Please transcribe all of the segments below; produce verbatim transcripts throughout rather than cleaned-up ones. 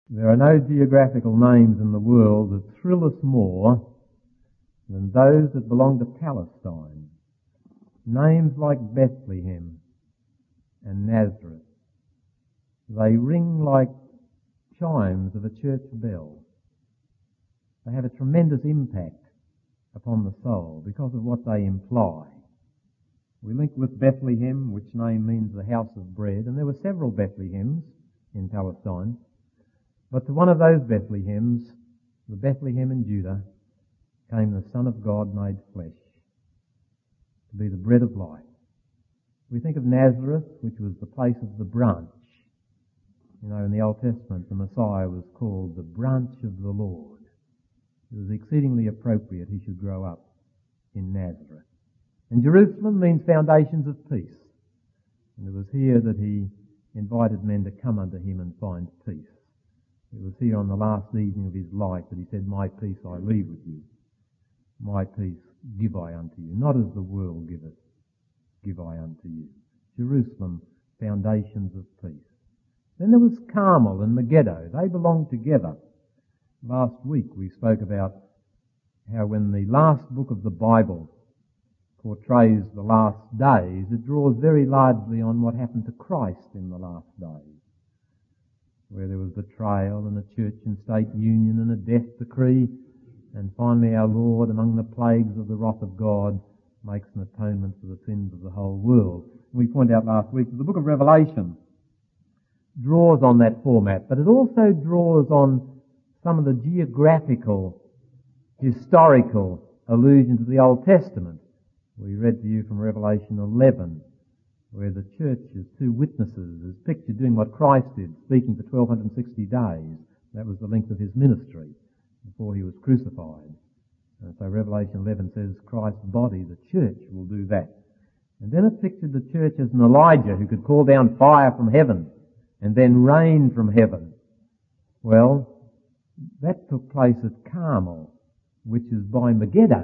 There are no geographical names in the world that thrill us more than those that belong to Palestine. Names like Bethlehem and Nazareth. They ring like chimes of a church bell. They have a tremendous impact upon the soul because of what they imply. We link with Bethlehem, which name means the house of bread, and there were several Bethlehems in Palestine. But to one of those Bethlehems, the Bethlehem in Judah, came the Son of God made flesh, to be the bread of life. We think of Nazareth, which was the place of the branch. You know, in the Old Testament, the Messiah was called the branch of the Lord. It was exceedingly appropriate he should grow up in Nazareth. And Jerusalem means foundations of peace. And it was here that he invited men to come unto him and find peace. It was here on the last evening of his life that he said, "My peace I leave with you. My peace give I unto you. Not as the world giveth, give I unto you." Jerusalem, foundations of peace. Then there was Carmel and Megiddo. They belonged together. Last week we spoke about how when the last book of the Bible portrays the last days, it draws very largely on what happened to Christ in the last days, where there was betrayal and a church and state union and a death decree, and finally our Lord, among the plagues of the wrath of God, makes an atonement for the sins of the whole world. And we pointed out last week that the book of Revelation draws on that format, but it also draws on some of the geographical, historical allusions of the Old Testament. We read to you from Revelation eleven, where the church as two witnesses is pictured doing what Christ did, speaking for twelve sixty days. That was the length of his ministry before he was crucified. And so Revelation eleven says Christ's body, the church, will do that. And then it pictured the church as an Elijah who could call down fire from heaven and then rain from heaven. Well, that took place at Carmel, which is by Megiddo.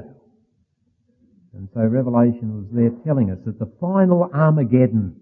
And so Revelation was there telling us that the final Armageddon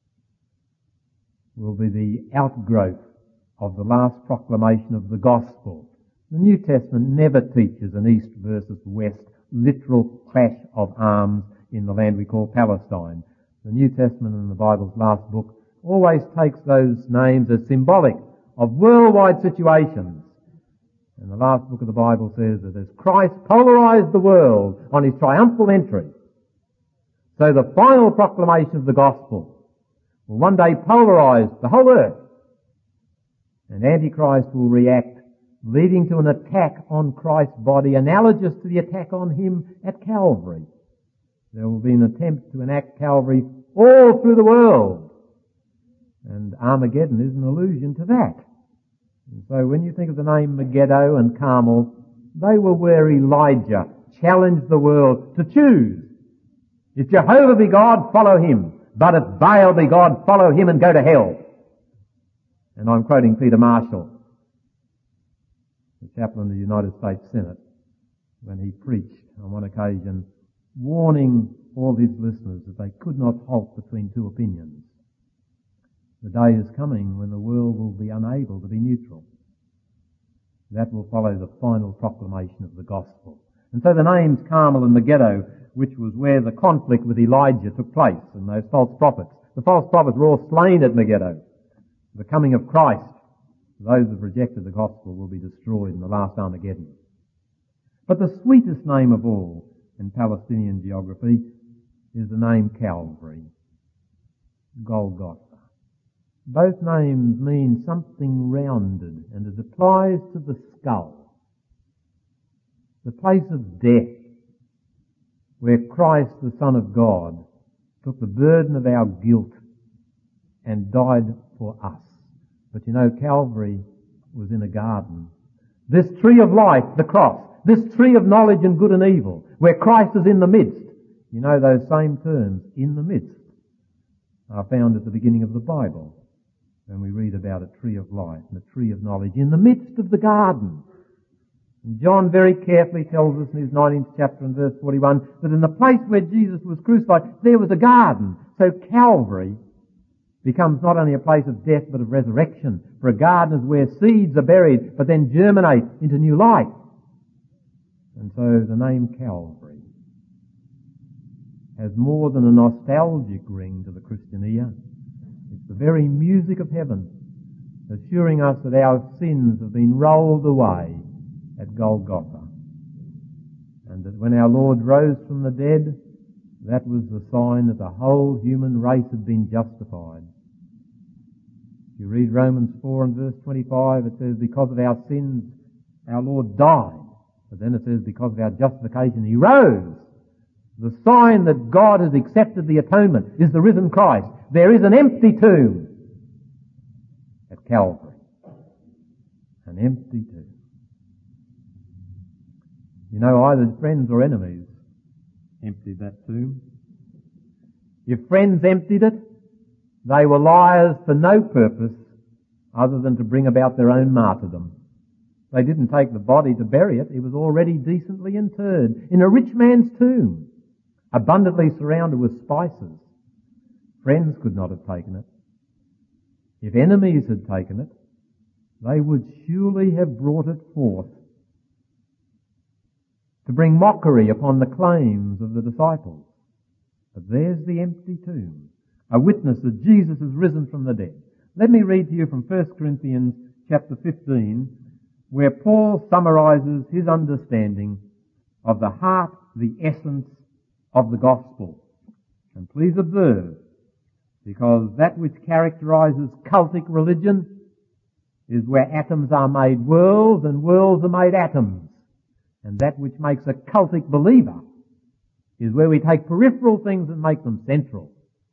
will be the outgrowth of the last proclamation of the gospel. The New Testament never teaches an east versus west literal clash of arms in the land we call Palestine. The New Testament, in the Bible's last book, always takes those names as symbolic of worldwide situations. And the last book of the Bible says that as Christ polarized the world on his triumphal entry, so the final proclamation of the gospel will one day polarize the whole earth. And Antichrist will react, leading to an attack on Christ's body analogous to the attack on him at Calvary. There will be an attempt to enact Calvary all through the world. And Armageddon is an allusion to that. And so when you think of the name Megiddo and Carmel, they were where Elijah challenged the world to choose. If Jehovah be God, follow him. But if Baal be God, follow him and go to hell. And I'm quoting Peter Marshall, the chaplain of the United States Senate, when he preached on one occasion, warning all his listeners that they could not halt between two opinions. The day is coming when the world will be unable to be neutral. That will follow the final proclamation of the gospel. And so the names Carmel and Megiddo, which was where the conflict with Elijah took place, and those false prophets. The false prophets were all slain at Megiddo. The coming of Christ, those who have rejected the gospel, will be destroyed in the last Armageddon. But the sweetest name of all in Palestinian geography is the name Calvary, Golgotha. Both names mean something rounded, and it applies to the skull, the place of death, where Christ, the Son of God, took the burden of our guilt and died for us. But you know, Calvary was in a garden. This tree of life, the cross, this tree of knowledge and good and evil, where Christ is in the midst. You know, those same terms, in the midst, are found at the beginning of the Bible. When we read about a tree of life and a tree of knowledge in the midst of the garden. And John very carefully tells us in his nineteenth chapter and verse forty-one that in the place where Jesus was crucified, there was a garden. So Calvary becomes not only a place of death but of resurrection. For a garden is where seeds are buried but then germinate into new life. And so the name Calvary has more than a nostalgic ring to the Christian ear. It's the very music of heaven, assuring us that our sins have been rolled away at Golgotha. And that when our Lord rose from the dead, that was the sign that the whole human race had been justified. If you read Romans four and verse twenty-five, it says, because of our sins, our Lord died. But then it says, because of our justification, He rose. The sign that God has accepted the atonement is the risen Christ. There is an empty tomb at Calvary. An empty tomb. You know, either friends or enemies emptied that tomb. If friends emptied it, they were liars for no purpose other than to bring about their own martyrdom. They didn't take the body to bury it. It was already decently interred in a rich man's tomb, abundantly surrounded with spices. Friends could not have taken it. If enemies had taken it, they would surely have brought it forth to bring mockery upon the claims of the disciples. But there's the empty tomb, a witness that Jesus has risen from the dead. Let me read to you from First Corinthians chapter fifteen, where Paul summarizes his understanding of the heart, the essence of the gospel. And please observe, because that which characterizes cultic religion is where atoms are made worlds and worlds are made atoms. And that which makes a cultic believer is where we take peripheral things and make them central,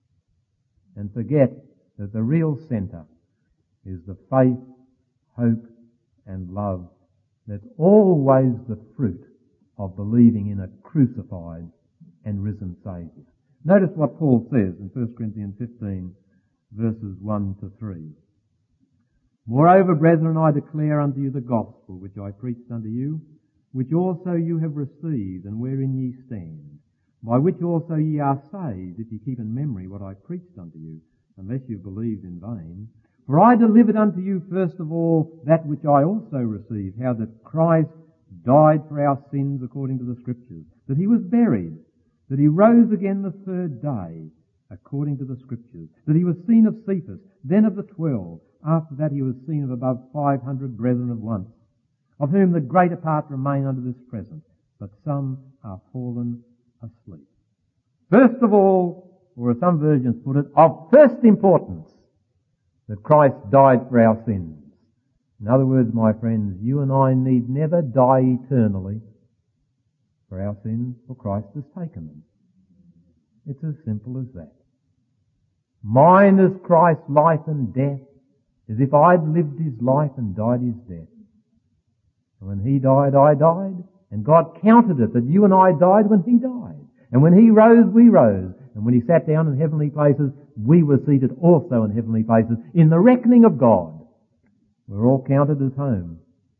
and forget that the real center is the faith, hope, and love that's always the fruit of believing in a crucified and risen Saviour. Notice what Paul says in First Corinthians fifteen, verses one to three. Moreover, brethren, I declare unto you the gospel which I preached unto you, which also you have received, and wherein ye stand, by which also ye are saved, if ye keep in memory what I preached unto you, unless you believed in vain. For I delivered unto you first of all that which I also received, how that Christ died for our sins according to the Scriptures, that He was buried, that He rose again the third day according to the Scriptures, that He was seen of Cephas, then of the twelve. After that He was seen of above five hundred brethren at once, of whom the greater part remain unto this present, but some are fallen asleep. First of all, or as some versions put it, of first importance, that Christ died for our sins. In other words, my friends, you and I need never die eternally for our sins, for Christ has taken them. It's as simple as that. Mine is Christ's life and death, as if I'd lived His life and died His death. And when He died, I died, and God counted it that you and I died when He died. And when He rose, we rose. And when He sat down in heavenly places, we were seated also in heavenly places in the reckoning of God. We're all counted as home,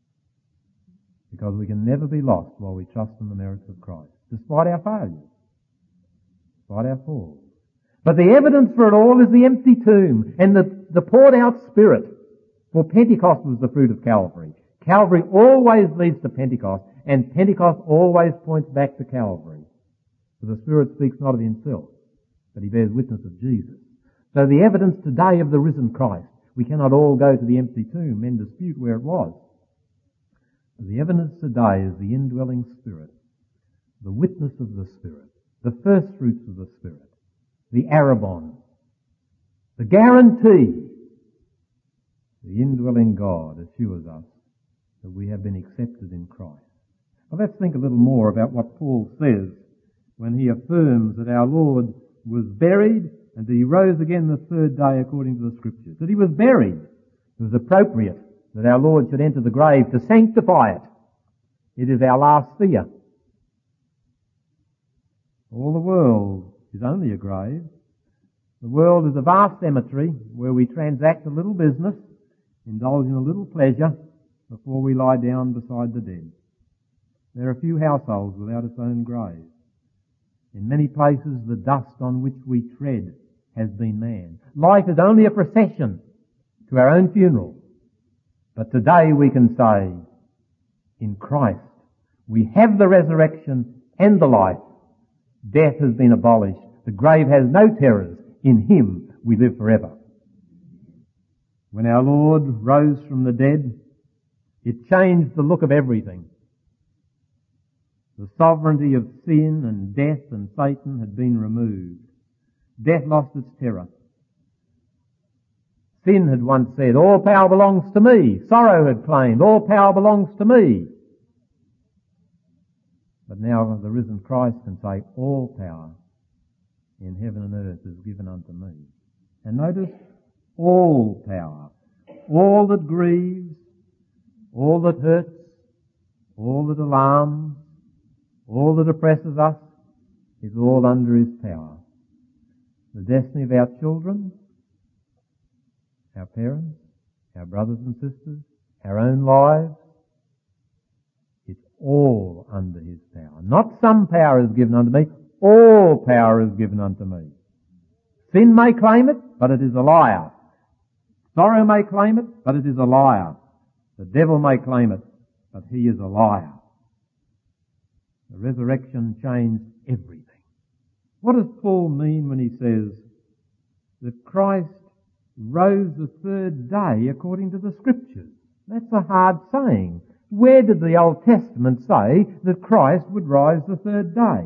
because we can never be lost while we trust in the merits of Christ, despite our failures, despite our falls. But the evidence for it all is the empty tomb and the, the poured out Spirit. For Pentecost was the fruit of Calvary. Calvary always leads to Pentecost, and Pentecost always points back to Calvary. For the Spirit speaks not of Himself, but He bears witness of Jesus. So the evidence today of the risen Christ, we cannot all go to the empty tomb and dispute where it was. But the evidence today is the indwelling Spirit, the witness of the Spirit, the first fruits of the Spirit, the arrabon, the guarantee. The indwelling God assures us that we have been accepted in Christ. Well, let's think a little more about what Paul says when he affirms that our Lord was buried and that He rose again the third day according to the Scriptures. That He was buried. It was appropriate that our Lord should enter the grave to sanctify it. It is our last fear. All the world is only a grave. The world is a vast cemetery where we transact a little business, indulge in a little pleasure before we lie down beside the dead. There are few households without its own grave. In many places, the dust on which we tread has been man. Life is only a procession to our own funeral. But today we can say, in Christ, we have the resurrection and the life. Death has been abolished. The grave has no terrors. In Him we live forever. When our Lord rose from the dead, it changed the look of everything. The sovereignty of sin and death and Satan had been removed. Death lost its terror. Sin had once said, all power belongs to me. Sorrow had claimed, all power belongs to me. But now the risen Christ can say, all power in heaven and earth is given unto me. And notice, all power, all that grieves, all that hurts, all that alarms, all that oppresses us, is all under His power. The destiny of our children, our parents, our brothers and sisters, our own lives, it's all under His power. Not some power is given unto me, all power is given unto me. Sin may claim it, but it is a liar. Sorrow may claim it, but it is a liar. The devil may claim it, but he is a liar. The resurrection changed everything. What does Paul mean when he says that Christ rose the third day according to the Scriptures? That's a hard saying. Where did the Old Testament say that Christ would rise the third day?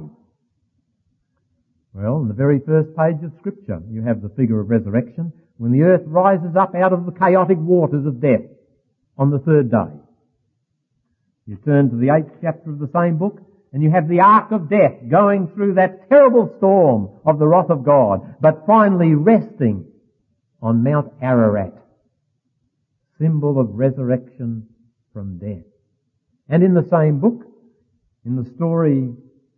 Well, in the very first page of Scripture, you have the figure of resurrection when the earth rises up out of the chaotic waters of death on the third day. You turn to the eighth chapter of the same book, and you have the ark of death going through that terrible storm of the wrath of God, but finally resting on Mount Ararat, symbol of resurrection from death. And in the same book, in the story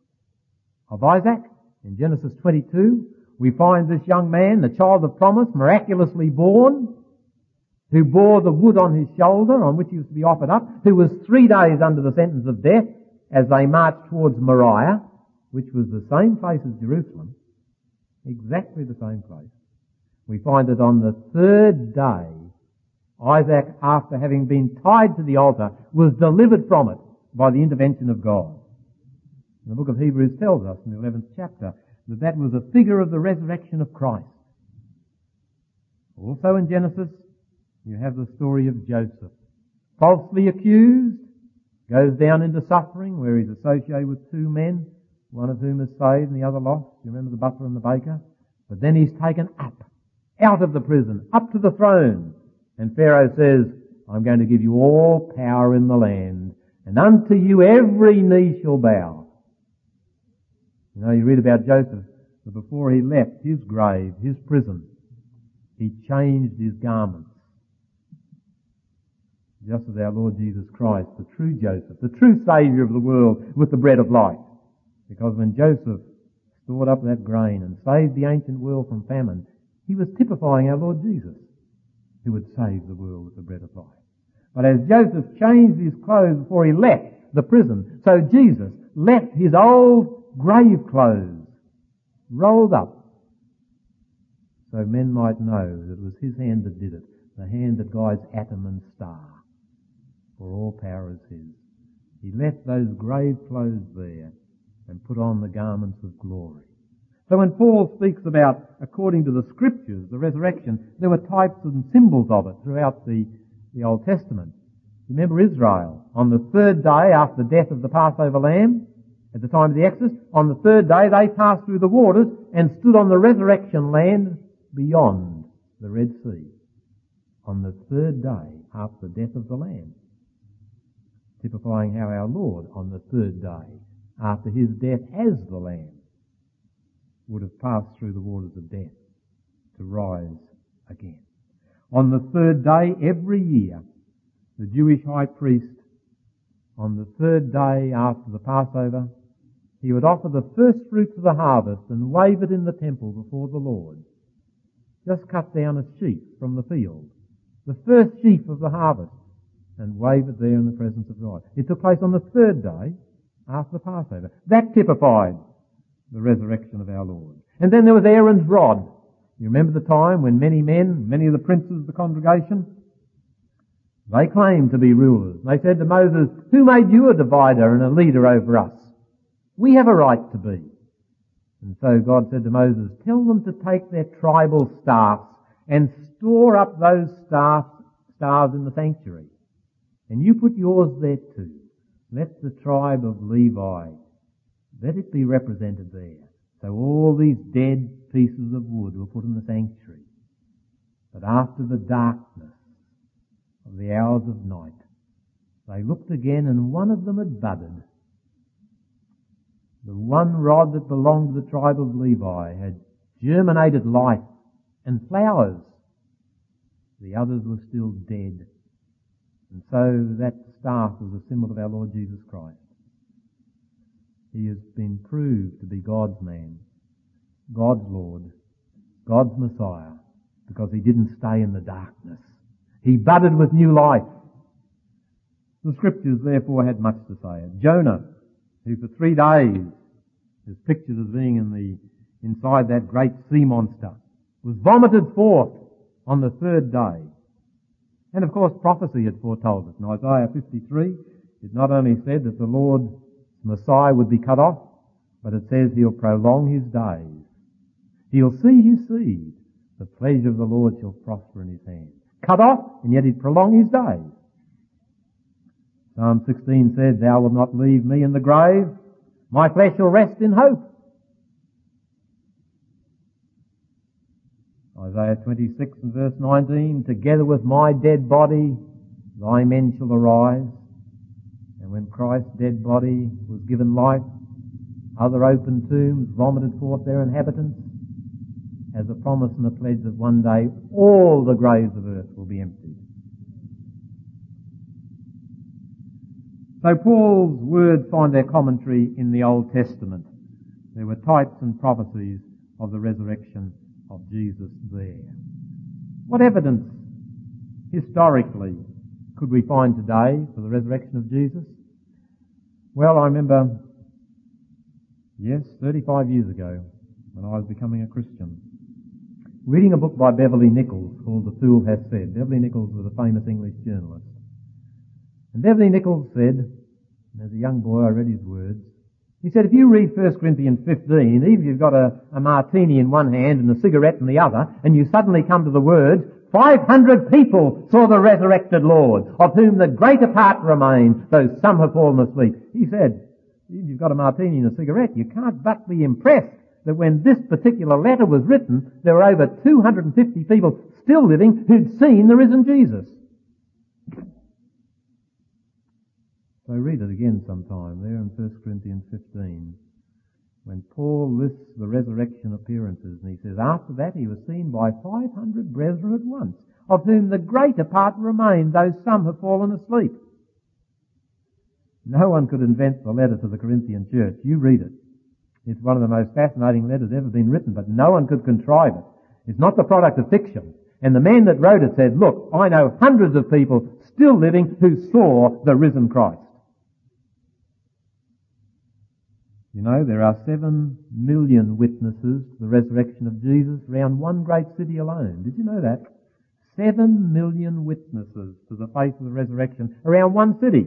of Isaac, in Genesis twenty-two, we find this young man, the child of promise, miraculously born, who bore the wood on his shoulder on which he was to be offered up, who was three days under the sentence of death as they marched towards Moriah, which was the same place as Jerusalem, exactly the same place. We find that on the third day, Isaac, after having been tied to the altar, was delivered from it by the intervention of God. The book of Hebrews tells us in the eleventh chapter that that was a figure of the resurrection of Christ. Also in Genesis, you have the story of Joseph. Falsely accused, goes down into suffering where he's associated with two men, one of whom is saved and the other lost. You remember the butler and the baker? But then he's taken up, out of the prison, up to the throne. And Pharaoh says, I'm going to give you all power in the land, and unto you every knee shall bow. You know, you read about Joseph, that before he left his grave, his prison, he changed his garments. Just as our Lord Jesus Christ, the true Joseph, the true Saviour of the world, with the bread of life. Because when Joseph stored up that grain and saved the ancient world from famine, he was typifying our Lord Jesus, who would save the world with the bread of life. But as Joseph changed his clothes before he left the prison, so Jesus left his old grave clothes rolled up, so men might know that it was his hand that did it, the hand that guides atom and star, for all power is his. He left those grave clothes there and put on the garments of glory. So when Paul speaks about, according to the Scriptures, the resurrection, there were types and symbols of it throughout the, the Old Testament. Remember Israel, on the third day after the death of the Passover lamb, at the time of the Exodus, on the third day they passed through the waters and stood on the resurrection land beyond the Red Sea. On the third day after the death of the Lamb. Typifying how our Lord, on the third day after his death as the Lamb, would have passed through the waters of death to rise again. On the third day every year, the Jewish high priest, on the third day after the Passover, he would offer the first fruits of the harvest and wave it in the temple before the Lord. Just cut down a sheaf from the field, the first sheaf of the harvest, and wave it there in the presence of God. It took place on the third day after the Passover. That typified the resurrection of our Lord. And then there was Aaron's rod. You remember the time when many men, many of the princes of the congregation, they claimed to be rulers. They said to Moses, "Who made you a divider and a leader over us? We have a right to be." And so God said to Moses, "Tell them to take their tribal staffs and store up those staff, staves in the sanctuary. And you put yours there too. Let the tribe of Levi, let it be represented there." So all these dead pieces of wood were put in the sanctuary. But after the darkness of the hours of night, they looked again, and one of them had budded. The one rod that belonged to the tribe of Levi had germinated life and flowers. The others were still dead. And so that staff was a symbol of our Lord Jesus Christ. He has been proved to be God's man, God's Lord, God's Messiah, because he didn't stay in the darkness. He budded with new life. The scriptures therefore had much to say. Jonah, who for three days is pictured as being in the inside that great sea monster, was vomited forth on the third day. And of course prophecy had foretold it. In Isaiah fifty-three, it not only said that the Lord Messiah would be cut off, but it says he'll prolong his days. He'll see his seed. The pleasure of the Lord shall prosper in his hand. Cut off, and yet he'd prolong his days. Psalm sixteen said, "Thou wilt not leave me in the grave. My flesh shall rest in hope." Isaiah twenty-six and verse nineteen, "Together with my dead body, thy men shall arise." And when Christ's dead body was given life, other open tombs vomited forth their inhabitants, as a promise and a pledge that one day all the graves of earth will be emptied. So Paul's words find their commentary in the Old Testament. There were types and prophecies of the resurrection of Jesus there. What evidence historically could we find today for the resurrection of Jesus? Well, I remember, yes, thirty-five years ago, when I was becoming a Christian, reading a book by Beverly Nichols called The Fool Has Said. Beverly Nichols was a famous English journalist. And Beverly Nichols said, and as a young boy I read his words, he said, if you read First Corinthians fifteen, even if you've got a, a martini in one hand and a cigarette in the other, and you suddenly come to the words, five hundred people saw the resurrected Lord, of whom the greater part remain, though some have fallen asleep. He said, if you've got a martini and a cigarette, you can't but be impressed that when this particular letter was written, there were over two hundred fifty people still living who'd seen the risen Jesus. So read it again sometime, there in First Corinthians fifteen, when Paul lists the resurrection appearances, and he says, after that he was seen by five hundred brethren at once, of whom the greater part remain, though some have fallen asleep. No one could invent the letter to the Corinthian church. You read it. It's one of the most fascinating letters ever been written, but no one could contrive it. It's not the product of fiction. And the man that wrote it said, look, I know hundreds of people still living who saw the risen Christ. You know, there are seven million witnesses to the resurrection of Jesus around one great city alone. Did you know that? Seven million witnesses to the faith of the resurrection around one city.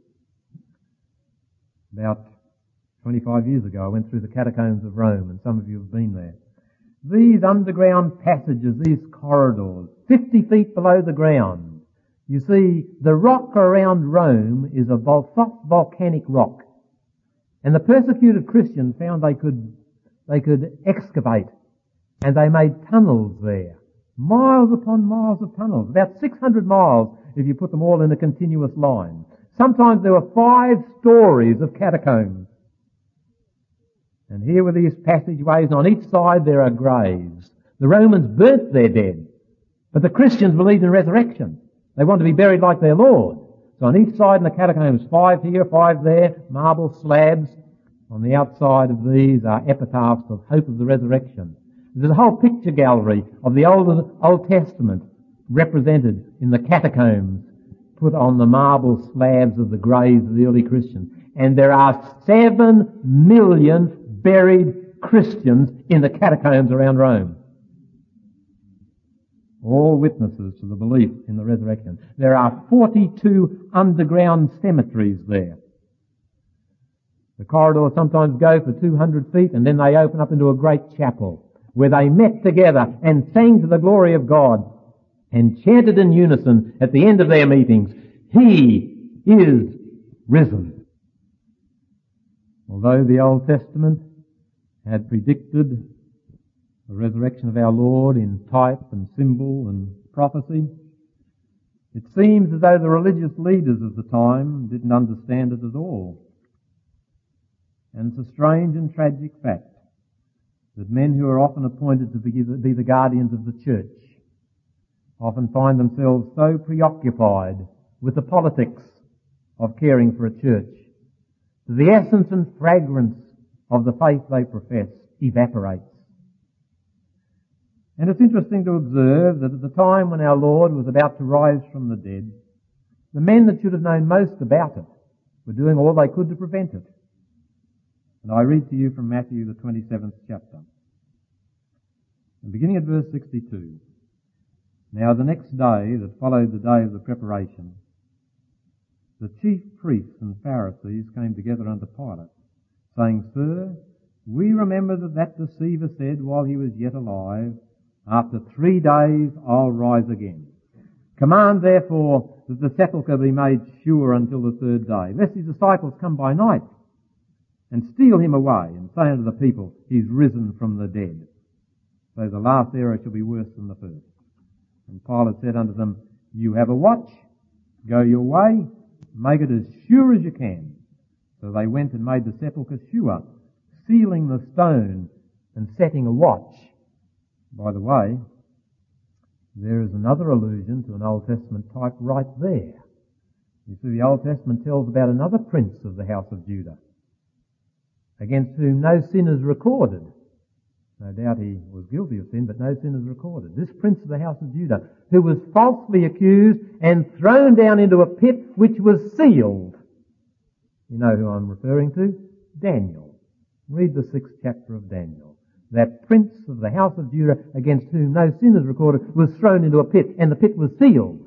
About twenty-five years ago, I went through the catacombs of Rome, and some of you have been there. These underground passages, these corridors, fifty feet below the ground. You see, the rock around Rome is a vol- soft volcanic rock. And the persecuted Christians found they could, they could excavate, and they made tunnels there. Miles upon miles of tunnels, about six hundred miles if you put them all in a continuous line. Sometimes there were five stories of catacombs. And here were these passageways, and on each side there are graves. The Romans burnt their dead, but the Christians believed in resurrection. They wanted to be buried like their Lord. So on each side in the catacombs, five here, five there, marble slabs. On the outside of these are epitaphs of hope of the resurrection. There's a whole picture gallery of the Old, Old Testament represented in the catacombs, put on the marble slabs of the graves of the early Christians. And there are seven million buried Christians in the catacombs around Rome. all witnesses to the belief in the resurrection. There are forty-two underground cemeteries there. The corridors sometimes go for two hundred feet and then they open up into a great chapel where they met together and sang to the glory of God and chanted in unison at the end of their meetings, "He is risen." Although the Old Testament had predicted the resurrection of our Lord in type and symbol and prophecy, it seems as though the religious leaders of the time didn't understand it at all. And it's a strange and tragic fact that men who are often appointed to be the, be the guardians of the church often find themselves so preoccupied with the politics of caring for a church that the essence and fragrance of the faith they profess evaporates. And it's interesting to observe that at the time when our Lord was about to rise from the dead, the men that should have known most about it were doing all they could to prevent it. And I read to you from Matthew, the twenty-seventh chapter. And beginning at verse sixty-two. Now the next day that followed the day of the preparation, the chief priests and Pharisees came together unto Pilate, saying, "Sir, we remember that that deceiver said while he was yet alive, after three days I'll rise again. Command therefore that the sepulchre be made sure until the third day, lest his disciples come by night and steal him away and say unto the people, He's risen from the dead. So the last error shall be worse than the first." And Pilate said unto them, "You have a watch, go your way, make it as sure as you can." So they went and made the sepulchre sure, sealing the stone and setting a watch. By the way, there is another allusion to an Old Testament type right there. You see, the Old Testament tells about another prince of the house of Judah, against whom no sin is recorded. No doubt he was guilty of sin, but no sin is recorded. This prince of the house of Judah, who was falsely accused and thrown down into a pit which was sealed. You know who I'm referring to? Daniel. Read the sixth chapter of Daniel. That prince of the house of Judah, against whom no sin is recorded, was thrown into a pit, and the pit was sealed.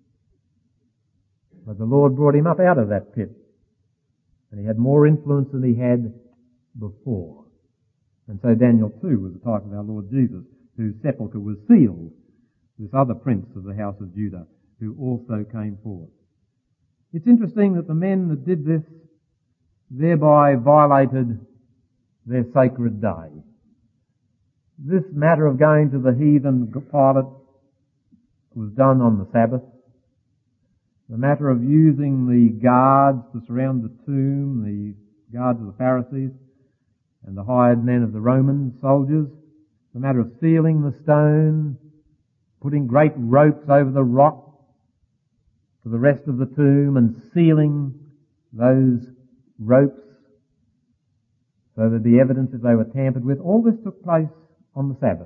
But the Lord brought him up out of that pit, and he had more influence than he had before. And so Daniel too was a type of our Lord Jesus, whose sepulchre was sealed, this other prince of the house of Judah, who also came forth. It's interesting that the men that did this thereby violated their sacred day. This matter of going to the heathen Pilate was done on the Sabbath. The matter of using the guards to surround the tomb, the guards of the Pharisees and the hired men of the Roman soldiers, the matter of sealing the stone, putting great ropes over the rock for the rest of the tomb and sealing those ropes so there'd be evidence if they were tampered with. All this took place on the Sabbath.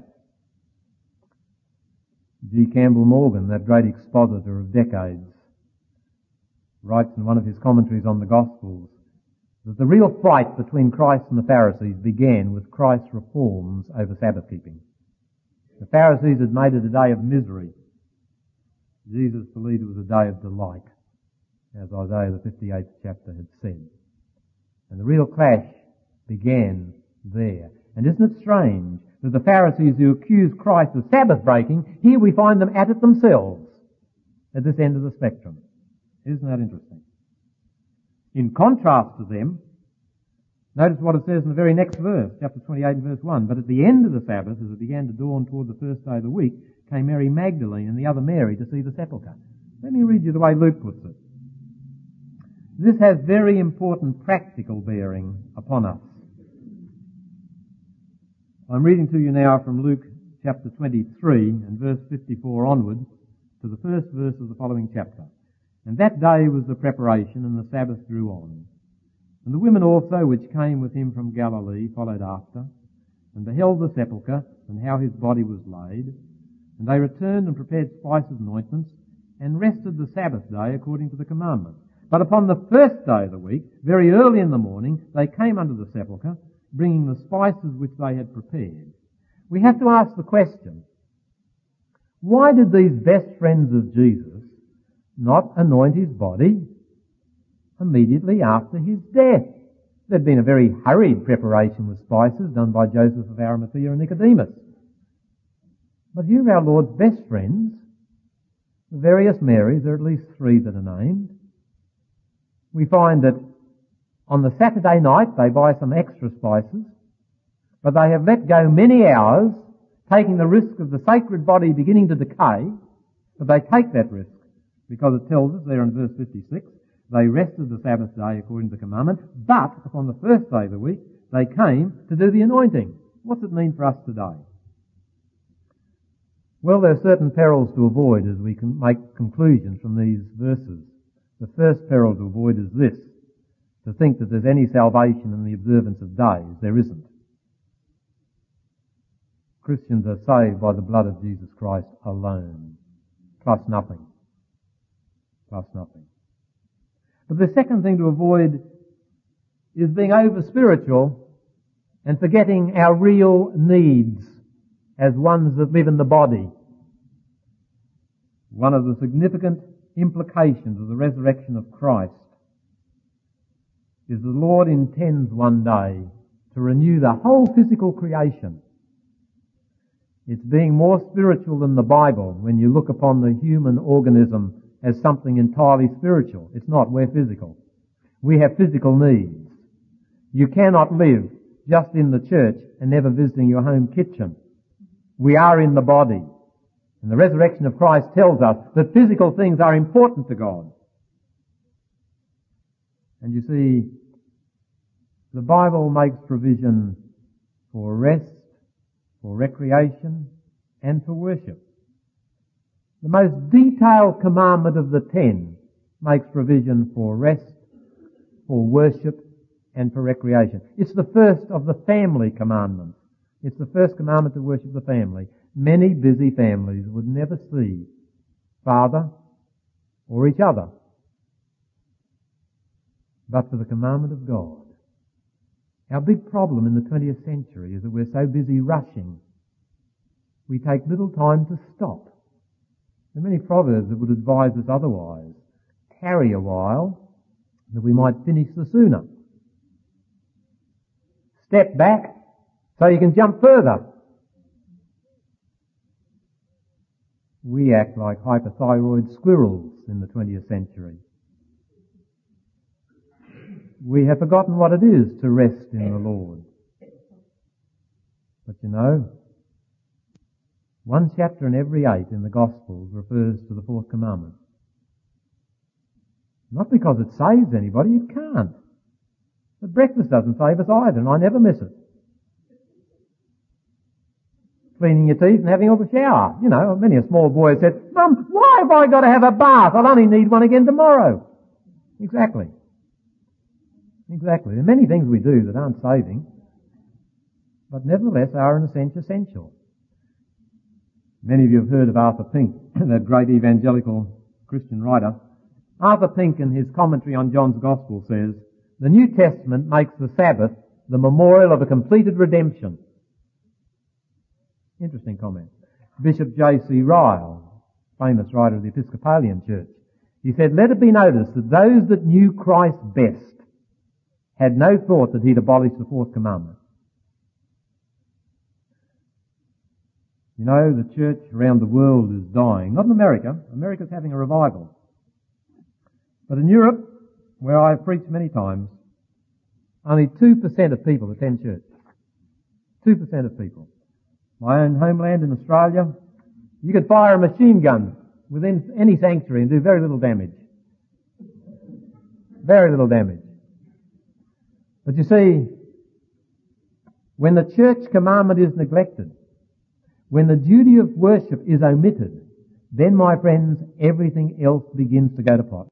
G. Campbell Morgan, that great expositor of decades, writes in one of his commentaries on the Gospels that the real fight between Christ and the Pharisees began with Christ's reforms over Sabbath keeping. The Pharisees had made it a day of misery. Jesus believed it was a day of delight, as Isaiah the fifty-eighth chapter had said. And the real clash began there. And isn't it strange that the Pharisees who accused Christ of Sabbath breaking, here we find them at it themselves, at this end of the spectrum. Isn't that interesting? In contrast to them, notice what it says in the very next verse, chapter twenty-eight and verse one. "But at the end of the Sabbath, as it began to dawn toward the first day of the week, came Mary Magdalene and the other Mary to see the sepulchre." Let me read you the way Luke puts it. This has very important practical bearing upon us. I'm reading to you now from Luke chapter twenty-three and verse fifty-four onward to the first verse of the following chapter. "And that day was the preparation, and the Sabbath drew on. And the women also which came with him from Galilee followed after, and beheld the sepulchre, and how his body was laid. And they returned and prepared spices and ointments, and rested the Sabbath day according to the commandment. But upon the first day of the week, very early in the morning, they came unto the sepulchre, bringing the spices which they had prepared." We have to ask the question, Why did these best friends of Jesus not anoint his body immediately after his death? There'd been a very hurried preparation with spices done by Joseph of Arimathea and Nicodemus. But here our Lord's best friends, the various Marys, there are at least three that are named. We find that on the Saturday night they buy some extra spices, but they have let go many hours, taking the risk of the sacred body beginning to decay, but they take that risk because it tells us there in verse fifty-six, they rested the Sabbath day according to the commandment, but upon the first day of the week they came to do the anointing. What's it mean for us today? Well, there are certain perils to avoid as we can make conclusions from these verses. The first peril to avoid is this, to think that there's any salvation in the observance of days. There isn't. Christians are saved by the blood of Jesus Christ alone, plus nothing. Plus nothing. But the second thing to avoid is being over-spiritual and forgetting our real needs as ones that live in the body. One of the significant implications of the resurrection of Christ is the Lord intends one day to renew the whole physical creation. It's being more spiritual than the Bible when you look upon the human organism as something entirely spiritual. It's not, we're physical. We have physical needs. You cannot live just in the church and never visiting your home kitchen. We are in the body. And the resurrection of Christ tells us that physical things are important to God. And you see, the Bible makes provision for rest, for recreation, and for worship. The most detailed commandment of the ten makes provision for rest, for worship, and for recreation. It's the first of the family commandments. It's the first commandment to worship the family. Many busy families would never see father or each other but for the commandment of God. Our big problem in the twentieth century is that we're so busy rushing, we take little time to stop. There are many proverbs that would advise us otherwise. Tarry a while, that we might finish the sooner. Step back, so you can jump further. We act like hyperthyroid squirrels in the twentieth century. We have forgotten what it is to rest in the Lord. But you know, one chapter in every eight in the Gospels refers to the fourth commandment. Not because it saves anybody, it can't. But breakfast doesn't save us either, and I never miss it. Cleaning your teeth and having a shower. You know, many a small boy said, Mum, why have I got to have a bath? I'll only need one again tomorrow. Exactly. Exactly. There are many things we do that aren't saving, but nevertheless are in a sense essential. Many of you have heard of Arthur Pink, that great evangelical Christian writer. Arthur Pink, in his commentary on John's Gospel, says, the New Testament makes the Sabbath the memorial of a completed redemption. Interesting comment. Bishop J C Ryle, famous writer of the Episcopalian Church, he said, let it be noticed that those that knew Christ best had no thought that he'd abolish the fourth commandment. You know, the church around the world is dying. Not in America. America's having a revival. But in Europe, where I've preached many times, only two percent of people attend church. two percent of people. My own homeland in Australia, you could fire a machine gun within any sanctuary and do very little damage. Very little damage. But you see, when the church commandment is neglected, when the duty of worship is omitted, then, my friends, everything else begins to go to pot.